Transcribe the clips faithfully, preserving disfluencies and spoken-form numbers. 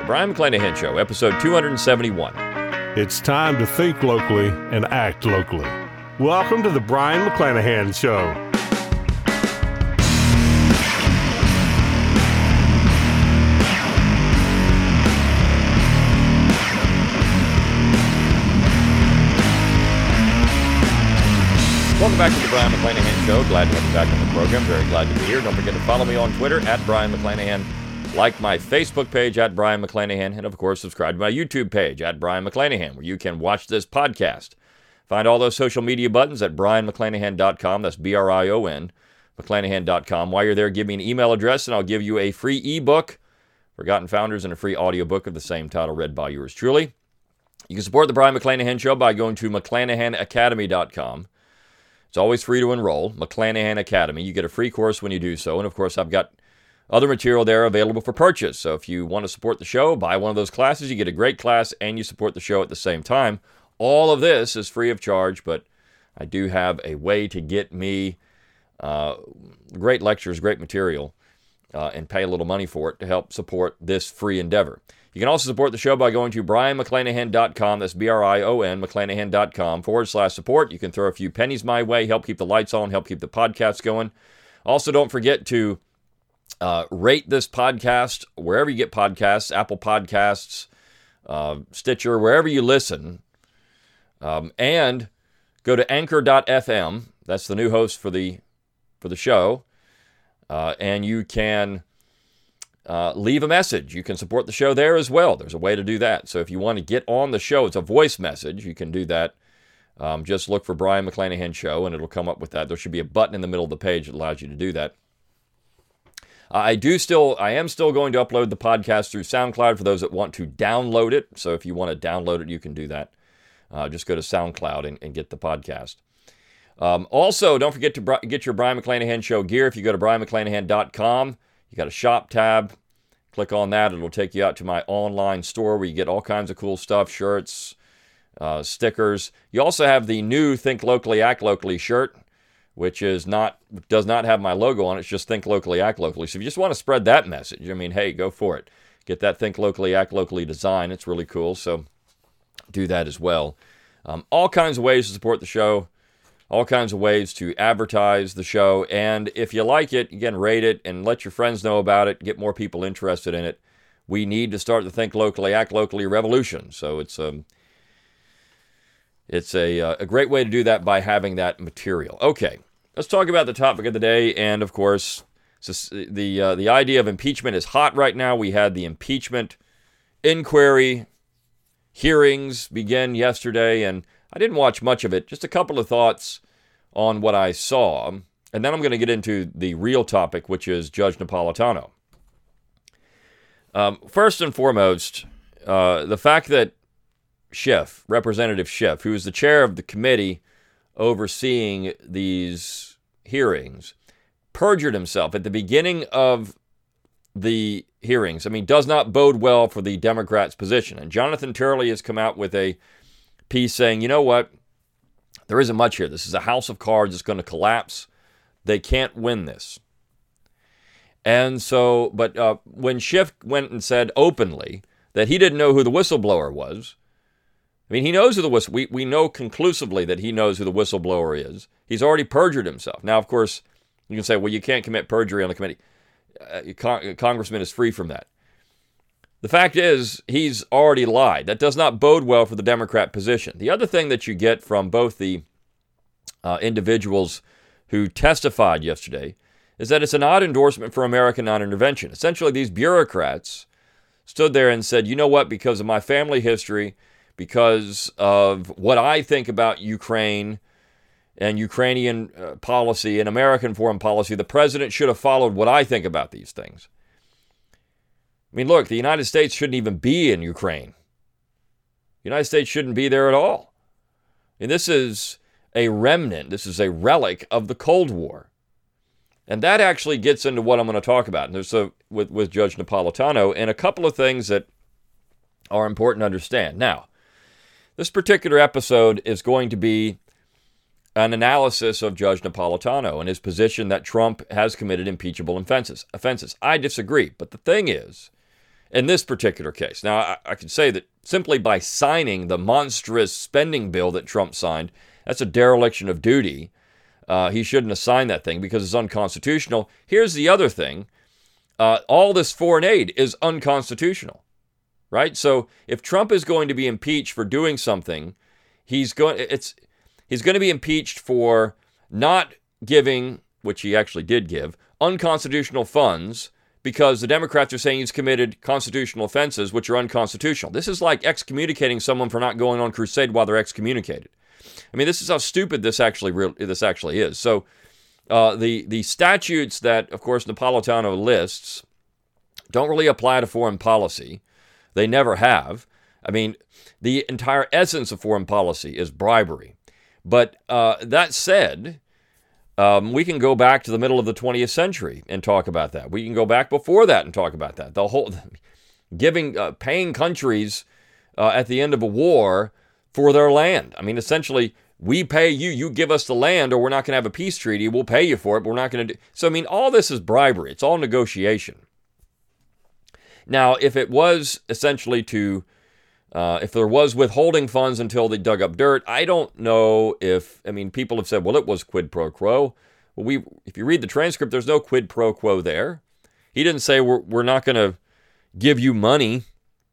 The Brion McClanahan Show, episode two seventy-one. It's time to think locally and act locally. Welcome to the Brion McClanahan Show. Welcome back to the Brion McClanahan Show. Glad to have you back on the program. Very glad to be here. Don't forget to follow me on Twitter, at Brion McClanahan. Like my Facebook page, at Brion McClanahan. And, of course, subscribe to my YouTube page, at Brion McClanahan, where you can watch this podcast. Find all those social media buttons at brion mcclanahan dot com. That's B R I O N, mcclanahan dot com. While you're there, give me an email address, and I'll give you a free ebook, Forgotten Founders, and a free audiobook of the same title, read by yours truly. You can support the Brion McClanahan Show by going to mcclanahan academy dot com. It's always free to enroll, McClanahan Academy. You get a free course when you do so. And, of course, I've got other material there available for purchase. So if you want to support the show, buy one of those classes. You get a great class, and you support the show at the same time. All of this is free of charge, but I do have a way to get me uh, great lectures, great material, uh, and pay a little money for it to help support this free endeavor. You can also support the show by going to brion mcclanahan dot com. That's B R I O N, mcclanahan dot com forward slash support. You can throw a few pennies my way, help keep the lights on, help keep the podcast going. Also, don't forget to uh, rate this podcast wherever you get podcasts, Apple Podcasts, uh, Stitcher, wherever you listen. Um, and go to anchor dot f m. That's the new host for the, for the show. Uh, and you can... Uh, leave a message. You can support the show there as well. There's a way to do that. So if you want to get on the show, it's a voice message. You can do that. Um, just look for Brion McClanahan Show, and it'll come up with that. There should be a button in the middle of the page that allows you to do that. Uh, I do still, I am still going to upload the podcast through SoundCloud for those that want to download it. So if you want to download it, you can do that. Uh, just go to SoundCloud and, and get the podcast. Um, also, don't forget to br- get your Brion McClanahan Show gear. If you go to brion mcclanahan dot com, you got a shop tab. Click on that. It'll take you out to my online store where you get all kinds of cool stuff, shirts, uh, stickers. You also have the new Think Locally, Act Locally shirt, which is not does not have my logo on it. It's just Think Locally, Act Locally. So if you just want to spread that message, I mean, hey, go for it. Get that Think Locally, Act Locally design. It's really cool. So do that as well. Um, all kinds of ways to support the show. All kinds of ways to advertise the show. And if you like it, again, rate it and let your friends know about it. Get more people interested in it. We need to start the Think Locally, Act Locally revolution. So it's, um, it's a, uh, a great way to do that by having that material. Okay, let's talk about the topic of the day. And, of course, the, uh, the idea of impeachment is hot right now. We had the impeachment inquiry hearings begin yesterday, and I didn't watch much of it. Just a couple of thoughts on what I saw. And then I'm going to get into the real topic, which is Judge Napolitano. Um, first and foremost, uh, the fact that Schiff, Representative Schiff, who is the chair of the committee overseeing these hearings, perjured himself at the beginning of the hearings, I mean, does not bode well for the Democrats' position. And Jonathan Turley has come out with a piece saying, you know what, there isn't much here. This is a house of cards. It's going to collapse. They can't win this. And so, but uh, when Schiff went and said openly that he didn't know who the whistleblower was, I mean, he knows who the whistle. We, we know conclusively that he knows who the whistleblower is. He's already perjured himself. Now, of course, you can say, well, you can't commit perjury on the committee. Uh, con- a congressman is free from that. The fact is, he's already lied. That does not bode well for the Democrat position. The other thing that you get from both the uh, individuals who testified yesterday is that it's an odd endorsement for American non-intervention. Essentially, these bureaucrats stood there and said, you know what, because of my family history, because of what I think about Ukraine and Ukrainian uh, policy and American foreign policy, the president should have followed what I think about these things. I mean, look, the United States shouldn't even be in Ukraine. The United States shouldn't be there at all. And this is a remnant, this is a relic of the Cold War. And that actually gets into what I'm going to talk about and there's a, with, with Judge Napolitano and a couple of things that are important to understand. Now, this particular episode is going to be an analysis of Judge Napolitano and his position that Trump has committed impeachable offenses. offenses. I disagree. But the thing is, in this particular case. Now, I, I can say that simply by signing the monstrous spending bill that Trump signed, that's a dereliction of duty. Uh, he shouldn't have signed that thing because it's unconstitutional. Here's the other thing. Uh, all this foreign aid is unconstitutional, right? So if Trump is going to be impeached for doing something, he's going it's he's going to be impeached for not giving, which he actually did give, unconstitutional funds because the Democrats are saying he's committed constitutional offenses which are unconstitutional. This is like excommunicating someone for not going on crusade while they're excommunicated. I mean, this is how stupid this actually real, this actually is. So uh, the the statutes that, of course, Napolitano lists don't really apply to foreign policy. They never have. I mean, the entire essence of foreign policy is bribery. But uh, that said, um, we can go back to the middle of the twentieth century and talk about that. We can go back before that and talk about that. The whole giving, uh, paying countries uh, at the end of a war for their land. I mean, essentially, we pay you, you give us the land, or we're not going to have a peace treaty. We'll pay you for it, but we're not going to do. So, I mean, all this is bribery. It's all negotiation. Now, if it was essentially to, uh, if there was withholding funds until they dug up dirt, I don't know if, I mean, people have said, well, it was quid pro quo. Well, we, if you read the transcript, there's no quid pro quo there. He didn't say we're, we're not going to give you money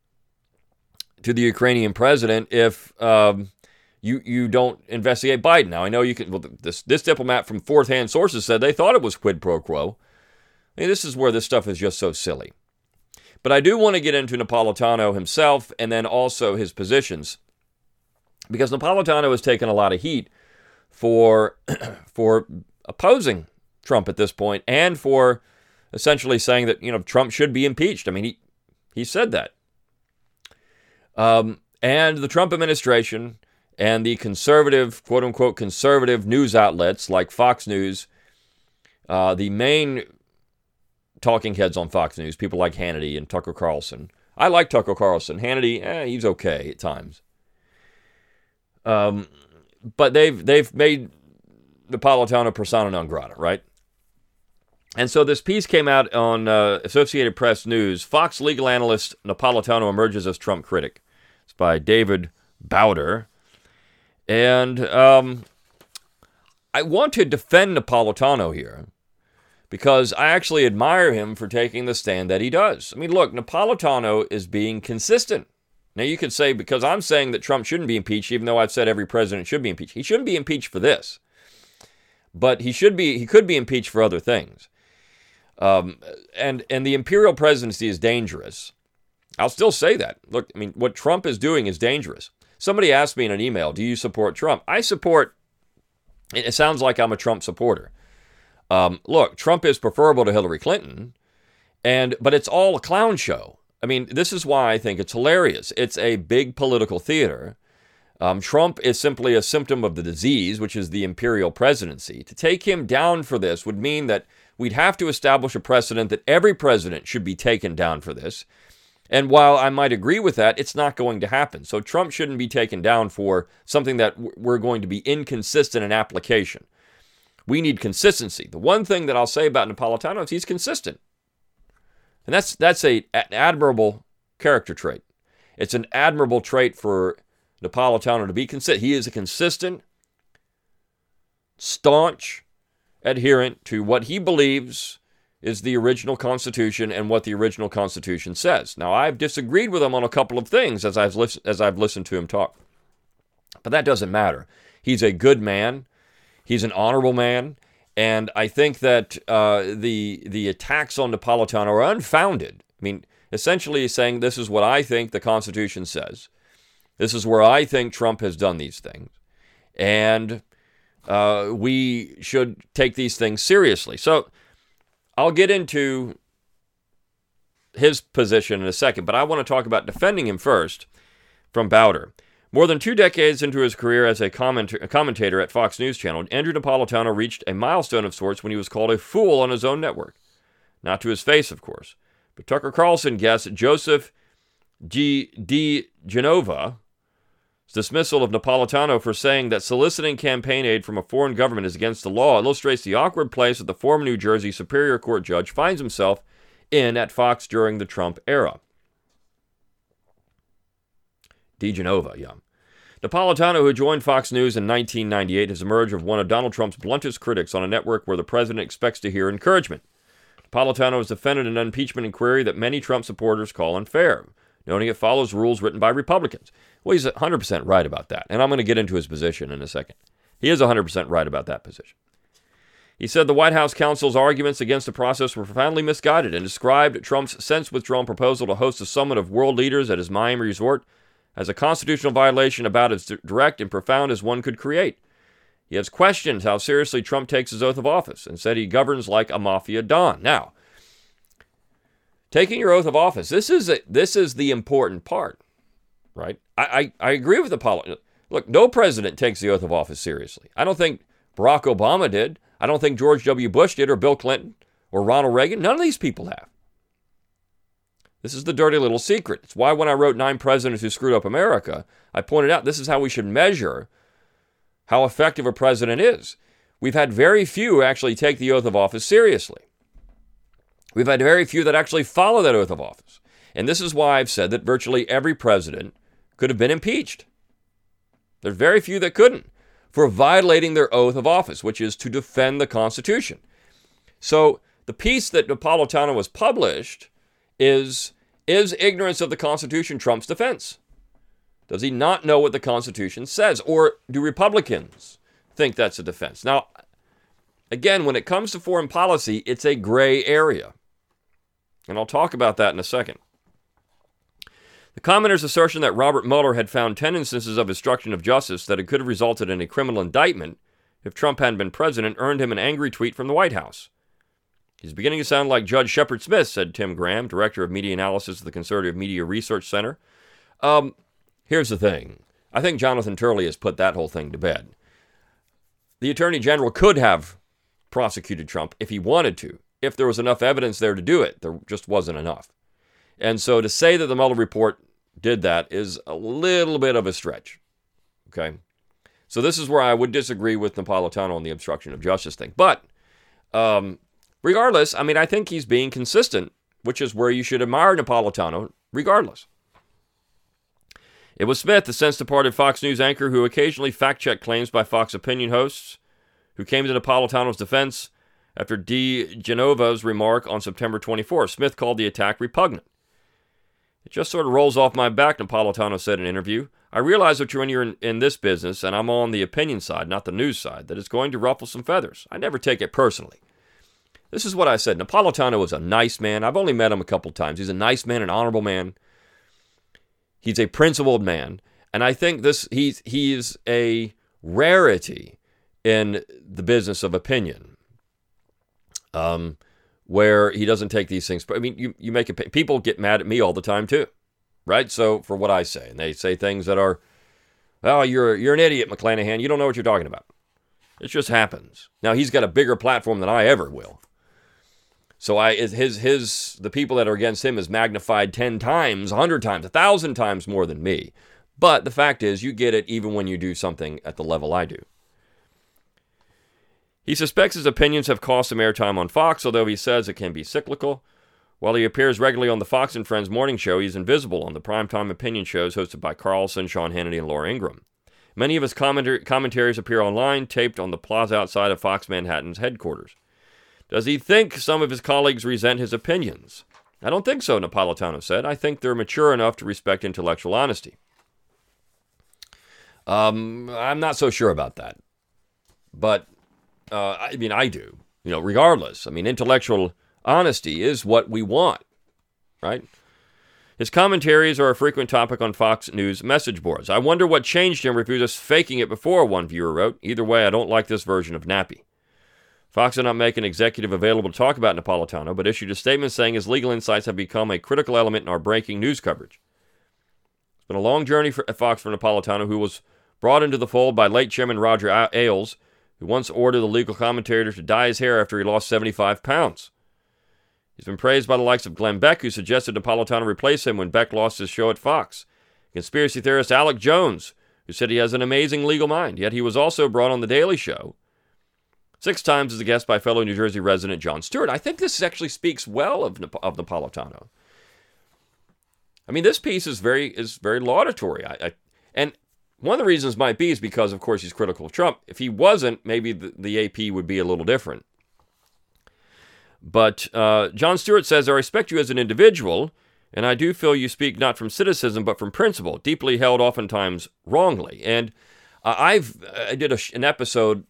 to the Ukrainian president if um, you you don't investigate Biden. Now, I know you can, well, this, this diplomat from fourth-hand sources said they thought it was quid pro quo. I mean, this is where this stuff is just so silly. But I do want to get into Napolitano himself and then also his positions, because Napolitano has taken a lot of heat for for opposing Trump at this point and for essentially saying that, you know, Trump should be impeached. I mean, he he said that. Um, and the Trump administration and the conservative, quote-unquote, conservative news outlets like Fox News, uh, the main talking heads on Fox News, people like Hannity and Tucker Carlson. I like Tucker Carlson. Hannity, eh, he's okay at times. Um, but they've they've made Napolitano persona non grata, right? And so this piece came out on uh, Associated Press News. Fox legal analyst Napolitano emerges as Trump critic. It's by David Bowder. And um, I want to defend Napolitano here because I actually admire him for taking the stand that he does. I mean, look, Napolitano is being consistent. Now, you could say, because I'm saying that Trump shouldn't be impeached, even though I've said every president should be impeached. He shouldn't be impeached for this. But he should be. He could be impeached for other things. Um, and and the imperial presidency is dangerous. I'll still say that. Look, I mean, what Trump is doing is dangerous. Somebody asked me in an email, do you support Trump? I support, it sounds like I'm a Trump supporter. Um, look, Trump is preferable to Hillary Clinton, and but it's all a clown show. I mean, this is why I think it's hilarious. It's a big political theater. Um, Trump is simply a symptom of the disease, which is the imperial presidency. To take him down for this would mean that we'd have to establish a precedent that every president should be taken down for this. And while I might agree with that, it's not going to happen. So Trump shouldn't be taken down for something that we're going to be inconsistent in application. We need consistency. The one thing that I'll say about Napolitano is he's consistent. And that's that's a, an admirable character trait. It's an admirable trait for Napolitano to be consistent. He is a consistent, staunch adherent to what he believes is the original Constitution and what the original Constitution says. Now, I've disagreed with him on a couple of things as I've listened, as I've listened to him talk. But that doesn't matter. He's a good man. He's an honorable man. And I think that uh, the the attacks on Napolitano are unfounded. I mean, essentially he's saying this is what I think the Constitution says. This is where I think Trump has done these things. And uh, we should take these things seriously. So I'll get into his position in a second, but I want to talk about defending him first from Bowder. More than two decades into his career as a, comment- a commentator at Fox News Channel, Andrew Napolitano reached a milestone of sorts when he was called a fool on his own network. Not to his face, of course. But Tucker Carlson guest Joseph G. DiGenova dismissal of Napolitano for saying that soliciting campaign aid from a foreign government is against the law illustrates the awkward place that the former New Jersey Superior Court judge finds himself in at Fox during the Trump era. DeGenova, yeah. Napolitano, who joined Fox News in nineteen ninety-eight, has emerged as one of Donald Trump's bluntest critics on a network where the president expects to hear encouragement. Napolitano has defended an impeachment inquiry that many Trump supporters call unfair, noting it follows rules written by Republicans. Well, he's one hundred percent right about that, and I'm going to get into his position in a second. He is one hundred percent right about that position. He said the White House counsel's arguments against the process were profoundly misguided and described Trump's since-withdrawn proposal to host a summit of world leaders at his Miami resort as a constitutional violation about as direct and profound as one could create. He has questioned how seriously Trump takes his oath of office and said he governs like a mafia don. Now, taking your oath of office, this is a, this is the important part, right? I, I, I agree with the politician. Look, no president takes the oath of office seriously. I don't think Barack Obama did. I don't think George W. Bush did, or Bill Clinton, or Ronald Reagan. None of these people have. This is the dirty little secret. It's why when I wrote Nine Presidents Who Screwed Up America, I pointed out this is how we should measure how effective a president is. We've had very few actually take the oath of office seriously. We've had very few that actually follow that oath of office. And this is why I've said that virtually every president could have been impeached. There's very few that couldn't for violating their oath of office, which is to defend the Constitution. So the piece that Napolitano was published is, is ignorance of the Constitution Trump's defense? Does he not know what the Constitution says? Or do Republicans think that's a defense? Now, again, when it comes to foreign policy, it's a gray area. And I'll talk about that in a second. The commenter's assertion that Robert Mueller had found ten instances of obstruction of justice that it could have resulted in a criminal indictment if Trump hadn't been president earned him an angry tweet from the White House. He's beginning to sound like Judge Shepard Smith, said Tim Graham, director of media analysis at the Conservative Media Research Center. Um, here's the thing. I think Jonathan Turley has put that whole thing to bed. The Attorney General could have prosecuted Trump if he wanted to, if there was enough evidence there to do it. There just wasn't enough. And so to say that the Mueller report did that is a little bit of a stretch. Okay? So this is where I would disagree with Napolitano on the obstruction of justice thing. But um, regardless, I mean, I think he's being consistent, which is where you should admire Napolitano regardless. It was Smith, the since-departed Fox News anchor who occasionally fact-checked claims by Fox opinion hosts, who came to Napolitano's defense after DeGenova's remark on September twenty-fourth. Smith called the attack repugnant. It just sort of rolls off my back, Napolitano said in an interview. I realize that you're in, you're in, in this business, and I'm on the opinion side, not the news side, that it's going to ruffle some feathers. I never take it personally. This is what I said. Napolitano is a nice man. I've only met him a couple times. He's a nice man, an honorable man. He's a principled man. And I think this he's he's a rarity in the business of opinion. Um... where he doesn't take these things. I mean, you, you make it, people get mad at me all the time too, right? So for what I say, and they say things that are, oh, you're you're an idiot, McClanahan. You don't know what you're talking about. It just happens. Now he's got a bigger platform than I ever will. So I his his the people that are against him is magnified ten times, a hundred times, a thousand times more than me. But the fact is, you get it even when you do something at the level I do. He suspects his opinions have cost him airtime on Fox, although he says it can be cyclical. While he appears regularly on the Fox and Friends morning show, he's invisible on the primetime opinion shows hosted by Carlson, Sean Hannity, and Laura Ingraham. Many of his commentar- commentaries appear online, taped on the plaza outside of Fox Manhattan's headquarters. Does he think some of his colleagues resent his opinions? I don't think so, Napolitano said. I think they're mature enough to respect intellectual honesty. Um, I'm not so sure about that. But Uh, I mean, I do, you know, regardless. I mean, intellectual honesty is what we want, right? His commentaries are a frequent topic on Fox News message boards. I wonder what changed him if he was just faking it before, one viewer wrote. Either way, I don't like this version of Nappy. Fox did not make an executive available to talk about Napolitano, but issued a statement saying his legal insights have become a critical element in our breaking news coverage. It's been a long journey for, at Fox for Napolitano, who was brought into the fold by late Chairman Roger Ailes, who once ordered the legal commentator to dye his hair after he lost seventy-five pounds. He's been praised by the likes of Glenn Beck, who suggested Napolitano replace him when Beck lost his show at Fox. Conspiracy theorist Alec Jones, who said he has an amazing legal mind, yet he was also brought on The Daily Show six times as a guest by fellow New Jersey resident Jon Stewart. I think this actually speaks well of, of Napolitano. I mean, this piece is very is very laudatory. I, I and one of the reasons might be is because, of course, he's critical of Trump. If he wasn't, maybe the, the A P would be a little different. But uh, Jon Stewart says, I respect you as an individual, and I do feel you speak not from cynicism, but from principle, deeply held oftentimes wrongly. And uh, I've I did a, an episode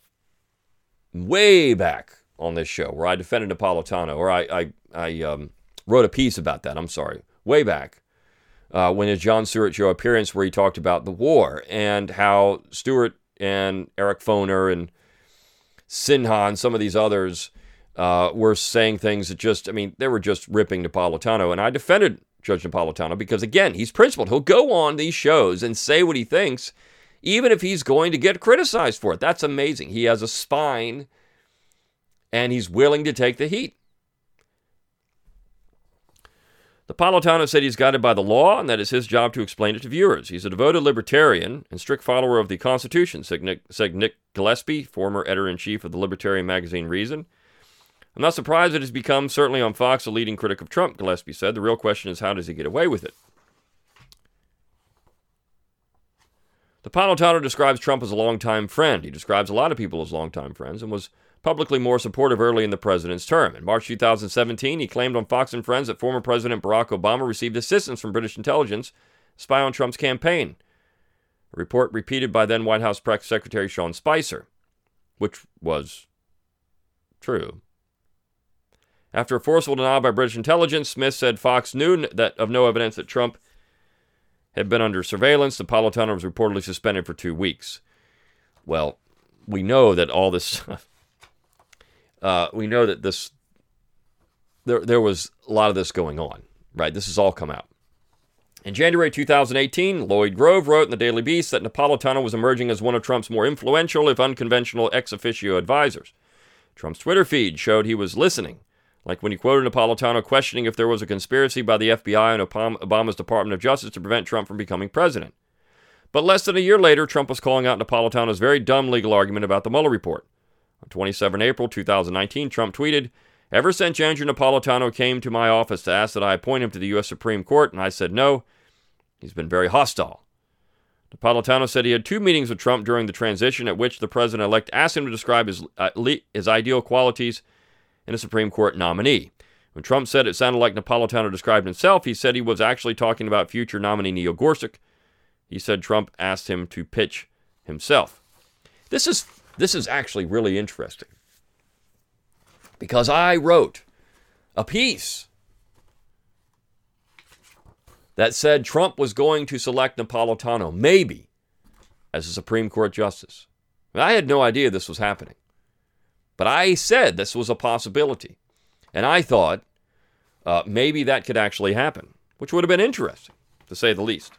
way back on this show where I defended Napolitano, or I, I, I um, wrote a piece about that, I'm sorry, way back. Uh, when his Jon Stewart Show appearance where he talked about the war and how Stewart and Eric Foner and Sinha and some of these others uh, were saying things that just, I mean, they were just ripping Napolitano. And I defended Judge Napolitano because, again, he's principled. He'll go on these shows and say what he thinks, even if he's going to get criticized for it. That's amazing. He has a spine, and he's willing to take the heat. Napolitano said he's guided by the law and that it's his job to explain it to viewers. He's a devoted libertarian and strict follower of the Constitution, said Nick, said Nick Gillespie, former editor-in-chief of the libertarian magazine Reason. I'm not surprised that he's become, certainly on Fox, a leading critic of Trump, Gillespie said. The real question is, how does he get away with it? Napolitano describes Trump as a longtime friend. He describes a lot of people as longtime friends and was publicly more supportive early in the president's term. In March two thousand seventeen, he claimed on Fox and Friends that former President Barack Obama received assistance from British intelligence to spy on Trump's campaign. A report repeated by then White House Press Secretary Sean Spicer, which was true. After a forceful denial by British intelligence, Smith said Fox knew that of no evidence that Trump had been under surveillance. Napolitano was reportedly suspended for two weeks. Well, we know that all this... Uh, we know that this, there, there was a lot of this going on, right? This has all come out. In January two thousand eighteen, Lloyd Grove wrote in the Daily Beast that Napolitano was emerging as one of Trump's more influential, if unconventional, ex officio advisors. Trump's Twitter feed showed he was listening, like when he quoted Napolitano questioning if there was a conspiracy by the F B I and Obama's Department of Justice to prevent Trump from becoming president. But less than a year later, Trump was calling out Napolitano's very dumb legal argument about the Mueller report. On the twenty-seventh of April two thousand nineteen, Trump tweeted, "Ever since Andrew Napolitano came to my office to ask that I appoint him to the U S Supreme Court, and I said no, he's been very hostile." Napolitano said he had two meetings with Trump during the transition at which the president-elect asked him to describe his, uh, his ideal qualities in a Supreme Court nominee. When Trump said it sounded like Napolitano described himself, he said he was actually talking about future nominee Neil Gorsuch. He said Trump asked him to pitch himself. This is This is actually really interesting because I wrote a piece that said Trump was going to select Napolitano, maybe, as a Supreme Court justice. I had no idea this was happening, but I said this was a possibility, and I thought uh, maybe that could actually happen, which would have been interesting, to say the least.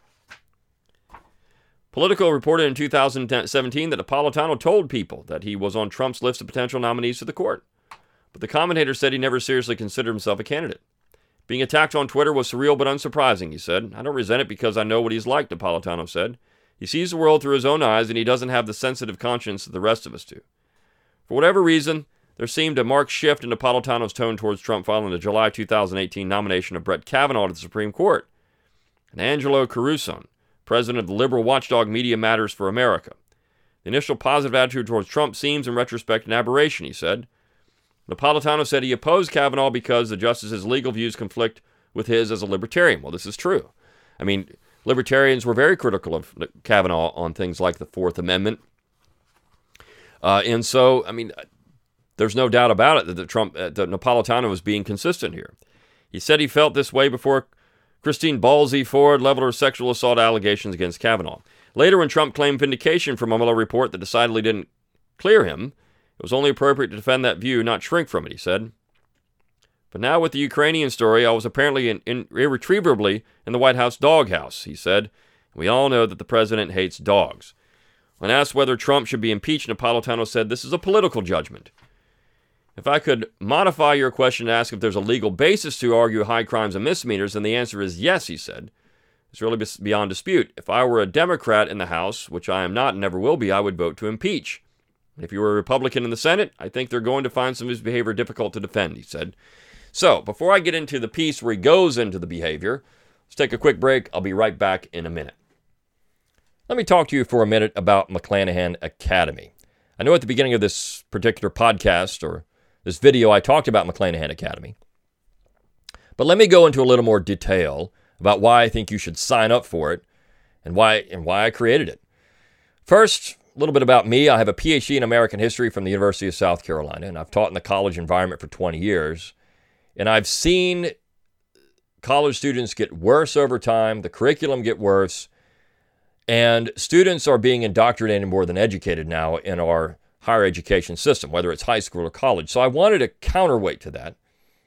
Politico reported in two thousand seventeen that Napolitano told people that he was on Trump's list of potential nominees to the court. But the commentator said he never seriously considered himself a candidate. Being attacked on Twitter was surreal but unsurprising, he said. I don't resent it because I know what he's like, Napolitano said. He sees the world through his own eyes and he doesn't have the sensitive conscience that the rest of us do. For whatever reason, there seemed a marked shift in Napolitano's tone towards Trump following the July two thousand eighteen nomination of Brett Kavanaugh to the Supreme Court. And Angelo Caruso, president of the liberal watchdog Media Matters for America. The initial positive attitude towards Trump seems, in retrospect, an aberration, he said. Napolitano said he opposed Kavanaugh because the justice's legal views conflict with his as a libertarian. Well, this is true. I mean, libertarians were very critical of Kavanaugh on things like the Fourth Amendment. Uh, and so, I mean, there's no doubt about it that the Trump, uh, that Napolitano was being consistent here. He said he felt this way before Christine Ballsy Ford leveled her sexual assault allegations against Kavanaugh. Later, when Trump claimed vindication from a Mueller report that decidedly didn't clear him, it was only appropriate to defend that view, not shrink from it, he said. But now with the Ukrainian story, I was apparently in, in, irretrievably in the White House doghouse, he said. We all know that the president hates dogs. When asked whether Trump should be impeached, Napolitano said, "This is a political judgment. If I could modify your question to ask if there's a legal basis to argue high crimes and misdemeanors, then the answer is yes," he said. "It's really beyond dispute. If I were a Democrat in the House, which I am not and never will be, I would vote to impeach. If you were a Republican in the Senate, I think they're going to find some of his behavior difficult to defend," he said. So, before I get into the piece where he goes into the behavior, Let's take a quick break. I'll be right back in a minute. Let me talk to you for a minute about McClanahan Academy. I know at the beginning of this particular podcast or this video, I talked about McClanahan Academy. But let me go into a little more detail about why I think you should sign up for it and why and why I created it. First, a little bit about me. I have a P H D in American history from the University of South Carolina, and I've taught in the college environment for twenty years. And I've seen college students get worse over time, the curriculum get worse, and students are being indoctrinated more than educated now in our higher education system, whether it's high school or college. So I wanted a counterweight to that.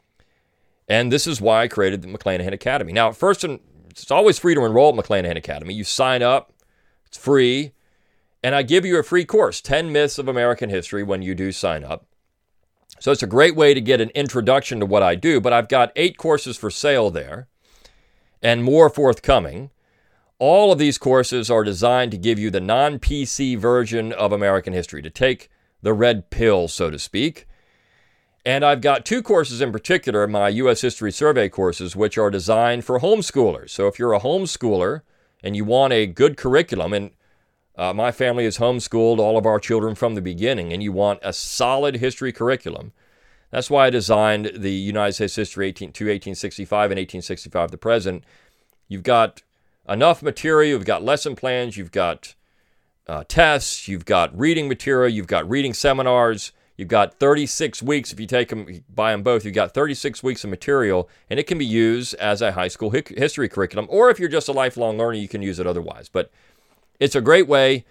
And this is why I created the McClanahan Academy. Now, first, it's always free to enroll at McClanahan Academy. You sign up, it's free, and I give you a free course, ten Myths of American History, when you do sign up. So it's a great way to get an introduction to what I do, but I've got eight courses for sale there and more forthcoming. All of these courses are designed to give you the non-P C version of American history, to take the red pill, so to speak. And I've got two courses in particular, my U S History Survey courses, which are designed for homeschoolers. So if you're a homeschooler and you want a good curriculum, and uh, my family has homeschooled all of our children from the beginning, and you want a solid history curriculum, that's why I designed the United States History eighteen to eighteen sixty-five and eighteen sixty-five to present. You've got enough material, you've got lesson plans, you've got uh, tests, you've got reading material, you've got reading seminars. You've got thirty-six weeks, if you take them, buy them both, you've got thirty-six weeks of material, and it can be used as a high school hi- history curriculum, or if you're just a lifelong learner, you can use it otherwise. But it's a great way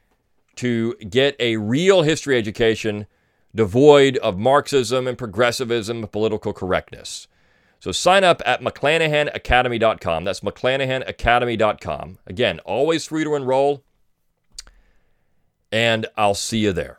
to get a real history education devoid of Marxism and progressivism and political correctness. So sign up at McClanahan Academy dot com. That's McClanahan Academy dot com. Again, always free to enroll, and I'll see you there.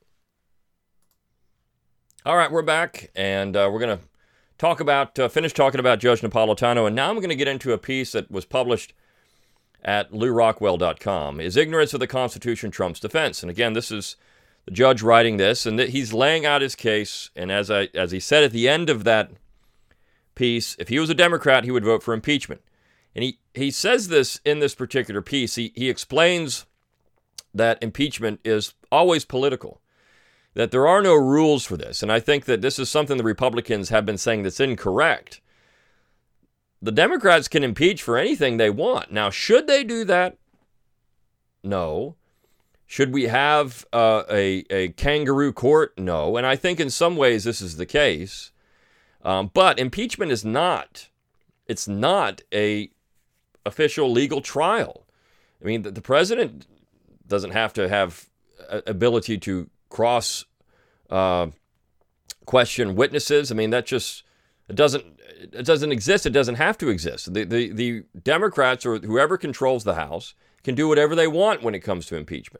All right, we're back, and uh, we're going to talk about, uh, finish talking about Judge Napolitano, and now I'm going to get into a piece that was published at Lew Rockwell dot com. Is ignorance of the Constitution Trump's defense? And again, this is the judge writing this, and th- he's laying out his case, and as I as he said at the end of that piece, if he was a Democrat, he would vote for impeachment. And he, he says this in this particular piece. He, he explains that impeachment is always political, that there are no rules for this. And I think that this is something the Republicans have been saying that's incorrect. The Democrats can impeach for anything they want. Now, should they do that? No. Should we have uh, a, a kangaroo court? No. And I think in some ways this is the case. Um, but impeachment is not, it's not a official legal trial. I mean, the, the president doesn't have to have a, ability to cross uh, question witnesses. I mean, that just, it doesn't, it doesn't exist. It doesn't have to exist. The, the, the Democrats or whoever controls the House can do whatever they want when it comes to impeachment.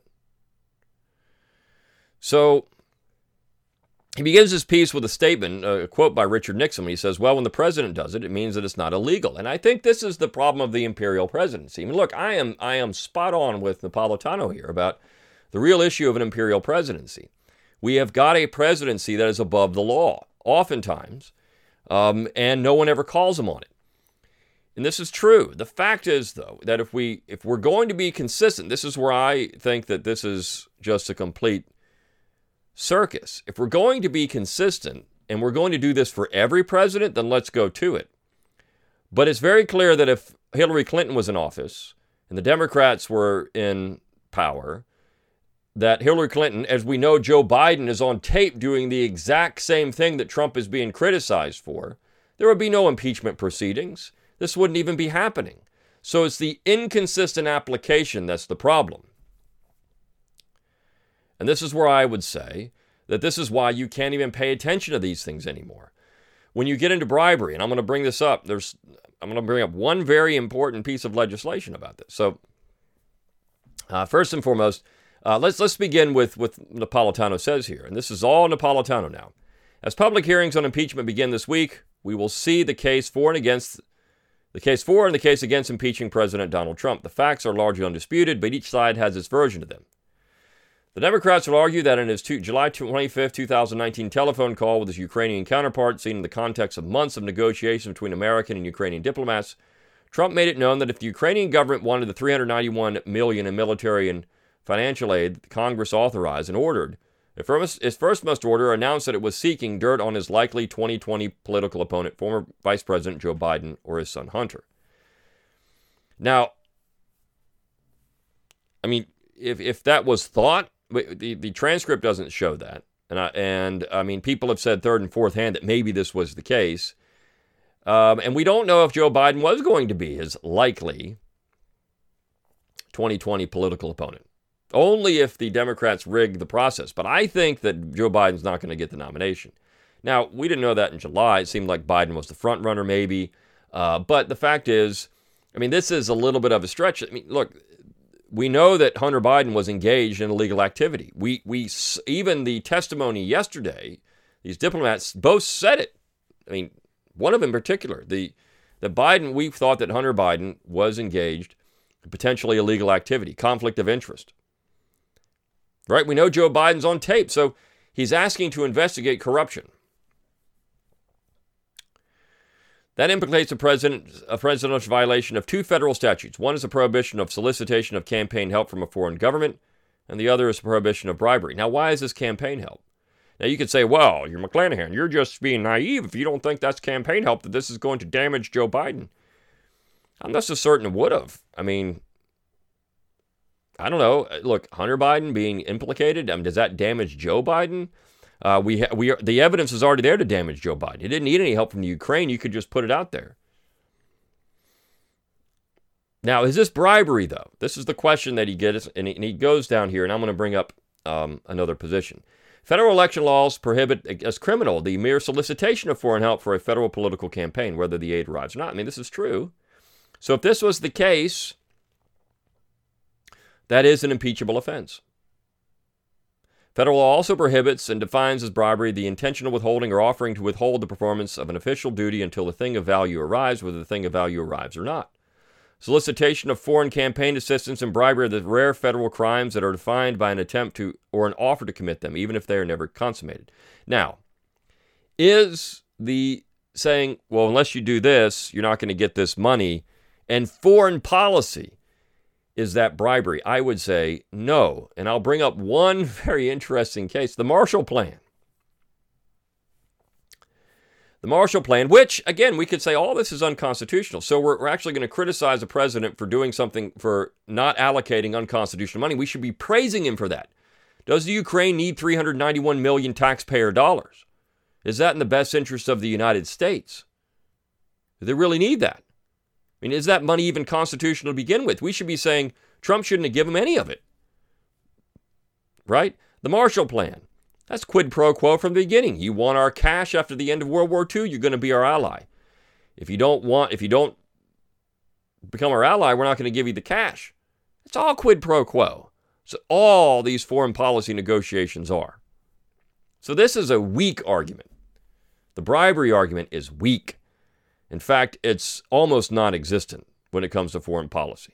So he begins his piece with a statement, a quote by Richard Nixon, when he says, well, when the president does it, it means that it's not illegal. And I think this is the problem of the imperial presidency. I mean, look, I am I am spot on with Napolitano here about the real issue of an imperial presidency. We have got a presidency that is above the law, oftentimes, um, and no one ever calls them on it. And this is true. The fact is, though, that if, we, if we're going to be consistent, this is where I think that this is just a complete circus. If we're going to be consistent and we're going to do this for every president, then let's go to it. But it's very clear that if Hillary Clinton was in office and the Democrats were in power, that Hillary Clinton, as we know, Joe Biden is on tape doing the exact same thing that Trump is being criticized for, there would be no impeachment proceedings. This wouldn't even be happening. So it's the inconsistent application that's the problem. And this is where I would say that this is why you can't even pay attention to these things anymore. When you get into bribery, and I'm going to bring this up, there's I'm going to bring up one very important piece of legislation about this. So uh, first and foremost, uh, let's let's begin with what Napolitano says here. And this is all Napolitano now. As public hearings on impeachment begin this week, we will see the case for and against the case for and the case against impeaching President Donald Trump. The facts are largely undisputed, but each side has its version of them. The Democrats will argue that in his two, July twenty-fifth, twenty nineteen telephone call with his Ukrainian counterpart, seen in the context of months of negotiations between American and Ukrainian diplomats, Trump made it known that if the Ukrainian government wanted the three hundred ninety-one million dollars in military and financial aid that Congress authorized and ordered, it first, its first must order announced that it was seeking dirt on his likely twenty twenty political opponent, former Vice President Joe Biden, or his son Hunter. Now, I mean, if if that was thought, the, the transcript doesn't show that. And, I, and I mean, people have said third and fourth hand that maybe this was the case. Um, and we don't know if Joe Biden was going to be his likely twenty twenty political opponent. Only if the Democrats rig the process. But I think that Joe Biden's not going to get the nomination. Now, we didn't know that in July. It seemed like Biden was the front runner, maybe. Uh, but the fact is, I mean, this is a little bit of a stretch. I mean, look, we know that Hunter Biden was engaged in illegal activity. We we even the testimony yesterday, these diplomats both said it. I mean, one of them in particular, the the Biden, we thought that Hunter Biden was engaged in potentially illegal activity, conflict of interest. Right? We know Joe Biden's on tape, so he's asking to investigate corruption. That implicates a, president, a presidential violation of two federal statutes. One is a prohibition of solicitation of campaign help from a foreign government, and the other is a prohibition of bribery. Now, why is this campaign help? Now, you could say, well, you're McClanahan. You're just being naive if you don't think that's campaign help, that this is going to damage Joe Biden. I'm not so certain it would have. I mean, I don't know. Look, Hunter Biden being implicated, I mean, does that damage Joe Biden? Uh, we ha- we are, the evidence is already there to damage Joe Biden. He didn't need any help from the Ukraine. You could just put it out there. Now, is this bribery, though? This is the question that he gets, and he, and he goes down here, and I'm going to bring up um, another position. Federal election laws prohibit as criminal the mere solicitation of foreign help for a federal political campaign, whether the aid arrives or not. I mean, this is true. So if this was the case, that is an impeachable offense. Federal law also prohibits and defines as bribery the intentional withholding or offering to withhold the performance of an official duty until the thing of value arrives, whether the thing of value arrives or not. Solicitation of foreign campaign assistance and bribery are the rare federal crimes that are defined by an attempt to or an offer to commit them, even if they are never consummated. Now, is the saying, well, unless you do this, you're not going to get this money, and foreign policy, is that bribery? I would say no. And I'll bring up one very interesting case, the Marshall Plan. The Marshall Plan, which, again, we could say all this is unconstitutional. So we're, we're actually going to criticize the president for doing something, for not allocating unconstitutional money. We should be praising him for that. Does the Ukraine need three hundred ninety-one million taxpayer dollars? Is that in the best interest of the United States? Do they really need that? I mean, is that money even constitutional to begin with? We should be saying Trump shouldn't have given him any of it. Right? The Marshall Plan. That's quid pro quo from the beginning. You want our cash after the end of World War Two, you're going to be our ally. If you don't want, if you don't become our ally, we're not going to give you the cash. It's all quid pro quo. So all these foreign policy negotiations are. So this is a weak argument. The bribery argument is weak. In fact, it's almost non-existent when it comes to foreign policy.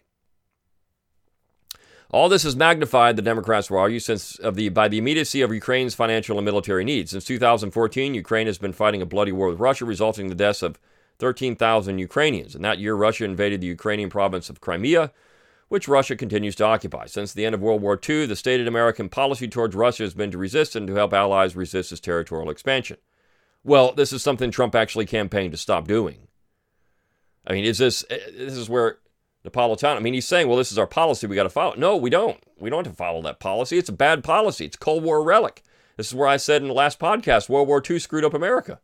All this has magnified, the Democrats will argue, since of the by the immediacy of Ukraine's financial and military needs. Since two thousand fourteen, Ukraine has been fighting a bloody war with Russia, resulting in the deaths of thirteen thousand Ukrainians. In that year, Russia invaded the Ukrainian province of Crimea, which Russia continues to occupy. Since the end of World War Two, the stated American policy towards Russia has been to resist and to help allies resist its territorial expansion. Well, this is something Trump actually campaigned to stop doing. I mean, is this, this is where Napolitano, I mean, he's saying, well, this is our policy, we got to follow. No, we don't. We don't have to follow that policy. It's a bad policy. It's Cold War relic. This is where I said in the last podcast, World War Two screwed up America.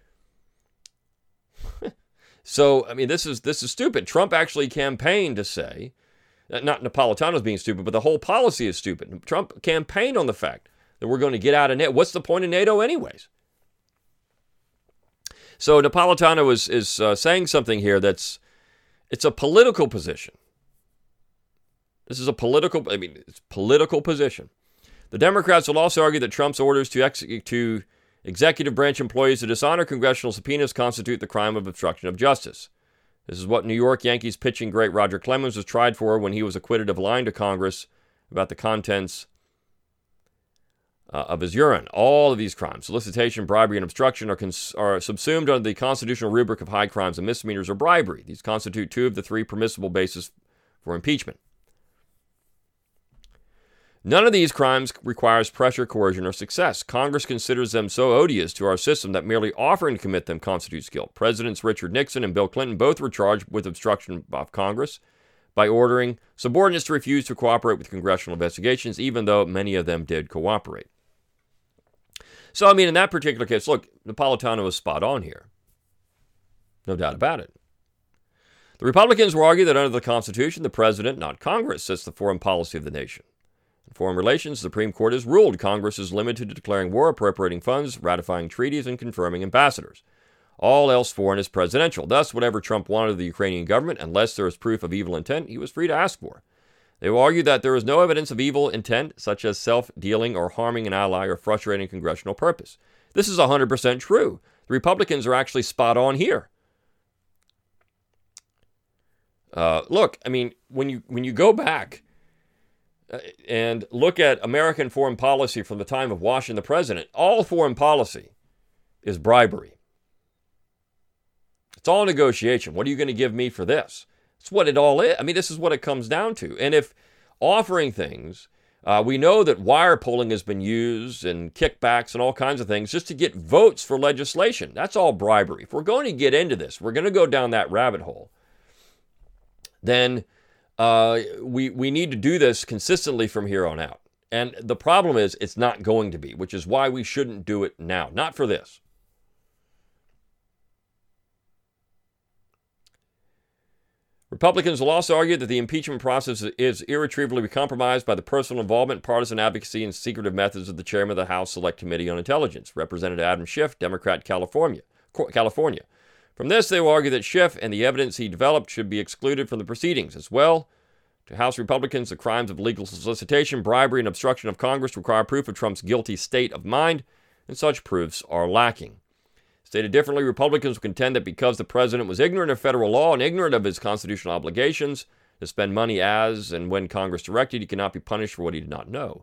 So, I mean, this is this is stupid. Trump actually campaigned to say, not Napolitano's being stupid, but the whole policy is stupid. Trump campaigned on the fact that we're going to get out of NATO. What's the point of NATO anyways? So Napolitano is, is uh, saying something here that's, it's a political position. This is a political, I mean, it's a political position. The Democrats will also argue that Trump's orders to execute to executive branch employees to dishonor congressional subpoenas constitute the crime of obstruction of justice. This is what New York Yankees pitching great Roger Clemens was tried for when he was acquitted of lying to Congress about the contents uh, of his urine. All of these crimes, solicitation, bribery, and obstruction, are, cons- are subsumed under the constitutional rubric of high crimes and misdemeanors or bribery. These constitute two of the three permissible bases for impeachment. None of these crimes requires pressure, coercion, or success. Congress considers them so odious to our system that merely offering to commit them constitutes guilt. Presidents Richard Nixon and Bill Clinton both were charged with obstruction of Congress by ordering subordinates to refuse to cooperate with congressional investigations, even though many of them did cooperate. So, I mean, in that particular case, look, Napolitano was spot on here. No doubt about it. The Republicans will argue that under the Constitution, the president, not Congress, sets the foreign policy of the nation. In foreign relations, the Supreme Court has ruled Congress is limited to declaring war, appropriating funds, ratifying treaties, and confirming ambassadors. All else foreign is presidential. Thus, whatever Trump wanted of the Ukrainian government, unless there is proof of evil intent, he was free to ask for. They will argue that there is no evidence of evil intent, such as self-dealing or harming an ally or frustrating congressional purpose. This is one hundred percent true. The Republicans are actually spot on here. Uh, look, I mean, when you when you go back uh, and look at American foreign policy from the time of Washington the president, all foreign policy is bribery. It's all negotiation. What are you going to give me for this? It's what it all is. I mean, this is what it comes down to. And if offering things, uh, we know that wire pulling has been used and kickbacks and all kinds of things just to get votes for legislation. That's all bribery. If we're going to get into this, we're going to go down that rabbit hole, then uh, we, we need to do this consistently from here on out. And the problem is it's not going to be, which is why we shouldn't do it now. Not for this. Republicans will also argue that the impeachment process is irretrievably compromised by the personal involvement, partisan advocacy, and secretive methods of the chairman of the House Select Committee on Intelligence, Representative Adam Schiff, Democrat, California. California. From this, they will argue that Schiff and the evidence he developed should be excluded from the proceedings. As well, to House Republicans, the crimes of legal solicitation, bribery, and obstruction of Congress require proof of Trump's guilty state of mind, and such proofs are lacking. Stated differently, Republicans will contend that because the president was ignorant of federal law and ignorant of his constitutional obligations to spend money as and when Congress directed, he cannot be punished for what he did not know.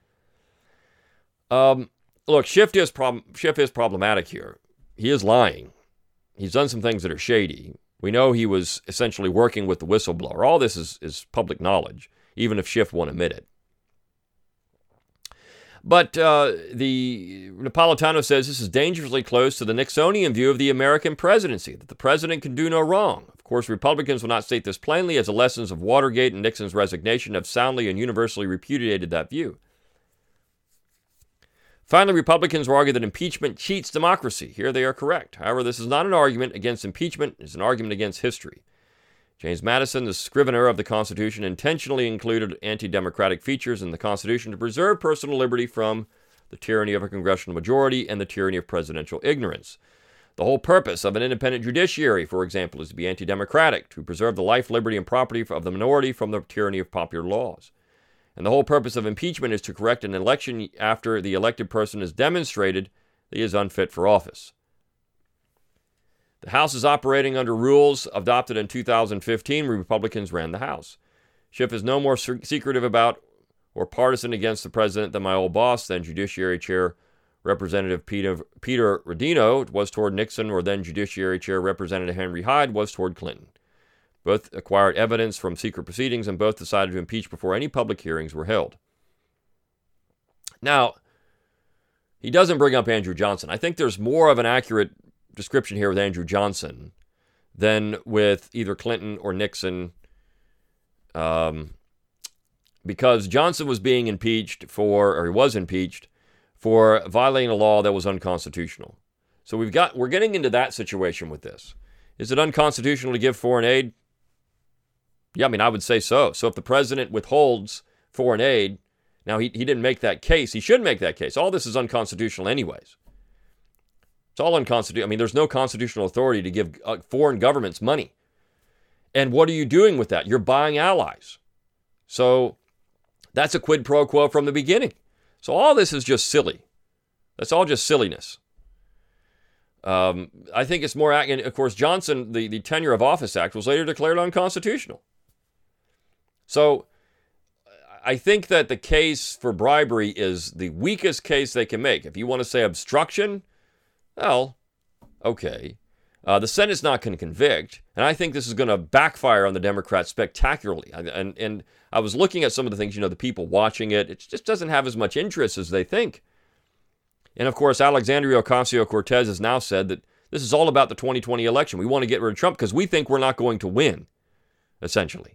Um, look, Schiff is, prob- Schiff is problematic here. He is lying. He's done some things that are shady. We know he was essentially working with the whistleblower. All this is, is public knowledge, even if Schiff won't admit it. But uh, the Napolitano says this is dangerously close to the Nixonian view of the American presidency, that the president can do no wrong. Of course, Republicans will not state this plainly, as the lessons of Watergate and Nixon's resignation have soundly and universally repudiated that view. Finally, Republicans will argue that impeachment cheats democracy. Here they are correct. However, this is not an argument against impeachment. It's an argument against history. James Madison, the scrivener of the Constitution, intentionally included anti-democratic features in the Constitution to preserve personal liberty from the tyranny of a congressional majority and the tyranny of presidential ignorance. The whole purpose of an independent judiciary, for example, is to be anti-democratic, to preserve the life, liberty, and property of the minority from the tyranny of popular laws. And the whole purpose of impeachment is to correct an election after the elected person has demonstrated that he is unfit for office. The House is operating under rules adopted in two thousand fifteen when Republicans ran the House. Schiff is no more secretive about or partisan against the president than my old boss, then Judiciary Chair Representative Peter, Peter Rodino was toward Nixon, or then Judiciary Chair Representative Henry Hyde was toward Clinton. Both acquired evidence from secret proceedings, and both decided to impeach before any public hearings were held. Now, he doesn't bring up Andrew Johnson. I think there's more of an accurate description here with Andrew Johnson than with either Clinton or Nixon, um, because Johnson was being impeached for, or he was impeached for violating a law that was unconstitutional. So we've got, we're getting into that situation with this. Is it unconstitutional to give foreign aid? Yeah, I mean, I would say so. So if the president withholds foreign aid, now he, he didn't make that case. He should make that case. All this is unconstitutional anyways. It's all unconstitutional. I mean, there's no constitutional authority to give uh, foreign governments money. And what are you doing with that? You're buying allies. So that's a quid pro quo from the beginning. So all this is just silly. That's all just silliness. Um, I think it's more, and of course, Johnson, the, the Tenure of Office Act was later declared unconstitutional. So I think that the case for bribery is the weakest case they can make. If you want to say obstruction, well, okay. Uh, the Senate's not going to convict, and I think this is going to backfire on the Democrats spectacularly. And, and and I was looking at some of the things, you know, the people watching it, it just doesn't have as much interest as they think. And of course, Alexandria Ocasio-Cortez has now said that this is all about the twenty twenty election. We want to get rid of Trump because we think we're not going to win, essentially.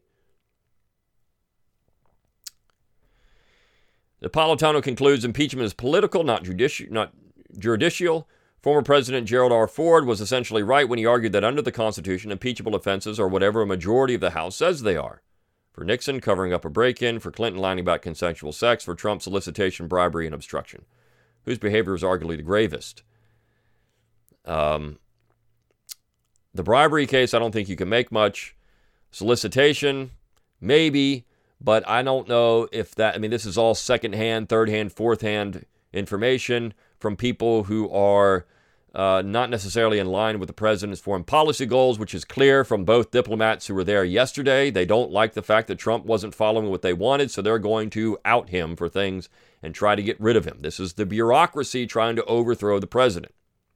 Napolitano concludes impeachment is political, not judicial, not judicial. Former President Gerald R. Ford was essentially right when he argued that under the Constitution, impeachable offenses are whatever a majority of the House says they are. For Nixon, covering up a break-in. For Clinton, lying about consensual sex. For Trump, solicitation, bribery, and obstruction. Whose behavior is arguably the gravest? Um, the bribery case, I don't think you can make much. Solicitation, maybe, but I don't know if that, I mean, this is all second-hand, third-hand, fourth-hand information from people who are uh, not necessarily in line with the president's foreign policy goals, which is clear from both diplomats who were there yesterday. They don't like the fact that Trump wasn't following what they wanted, so they're going to out him for things and try to get rid of him. This is the bureaucracy trying to overthrow the president.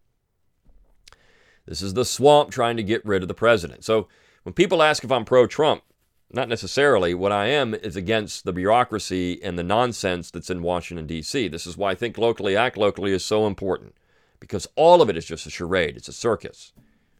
This is the swamp trying to get rid of the president. So when people ask if I'm pro-Trump, not necessarily. What I am is against the bureaucracy and the nonsense that's in Washington, D C. This is why I think locally, act locally is so important, because all of it is just a charade. It's a circus.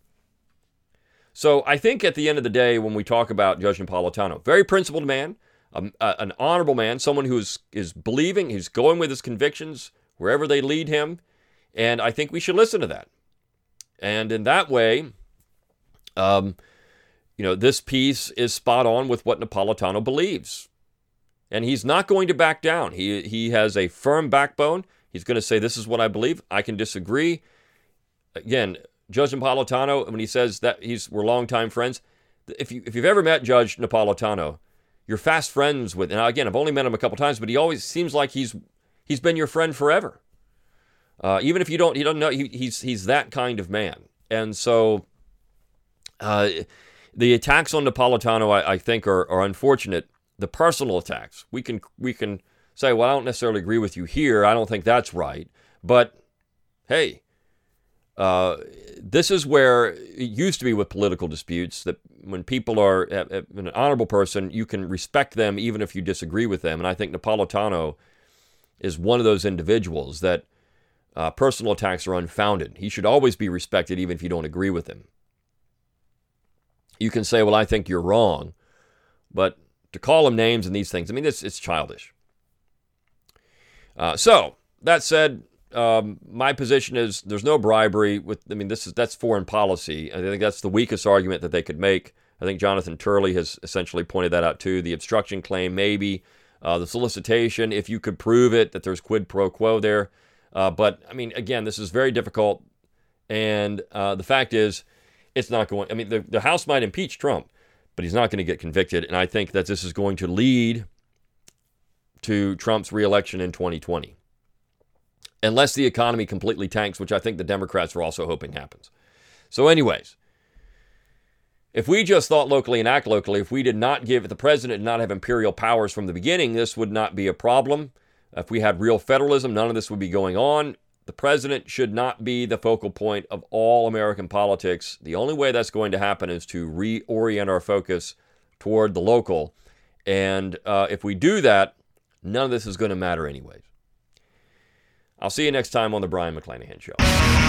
So I think at the end of the day, when we talk about Judge Napolitano, very principled man, um, uh, an honorable man, someone who is, is believing, who's going with his convictions wherever they lead him, and I think we should listen to that. And in that way, um, you know, this piece is spot on with what Napolitano believes. And he's not going to back down. He he has a firm backbone. He's going to say, this is what I believe. I can disagree. Again, Judge Napolitano, when he says that he's we're longtime friends, if, you, if you've ever met Judge Napolitano, you're fast friends with, and again, I've only met him a couple times, but he always seems like he's he's been your friend forever. Uh, even if you don't, you don't know, he, he's he's that kind of man. And so, uh, the attacks on Napolitano, I, I think, are, are unfortunate. The personal attacks, we can we can say, well, I don't necessarily agree with you here. I don't think that's right. But hey, uh, this is where it used to be with political disputes, that when people are uh, uh, an honorable person, you can respect them even if you disagree with them. And I think Napolitano is one of those individuals that uh, personal attacks are unfounded. He should always be respected even if you don't agree with him. You can say, well, I think you're wrong, but to call him names and these things, I mean, it's, it's childish. Uh, so, that said, um, my position is there's no bribery. With, I mean, this is that's foreign policy. I think that's the weakest argument that they could make. I think Jonathan Turley has essentially pointed that out too. The obstruction claim, maybe. Uh, the solicitation, if you could prove it, that there's quid pro quo there. Uh, but, I mean, again, this is very difficult. And uh, the fact is, it's not going, I mean, the, the House might impeach Trump, but he's not going to get convicted. And I think that this is going to lead to Trump's reelection in twenty twenty. Unless the economy completely tanks, which I think the Democrats are also hoping happens. So anyways, if we just thought locally and act locally, if we did not give, if the president did not have imperial powers from the beginning, this would not be a problem. If we had real federalism, none of this would be going on. The president should not be the focal point of all American politics. The only way that's going to happen is to reorient our focus toward the local. And uh, if we do that, none of this is going to matter anyways. I'll see you next time on the Brion McClanahan Show.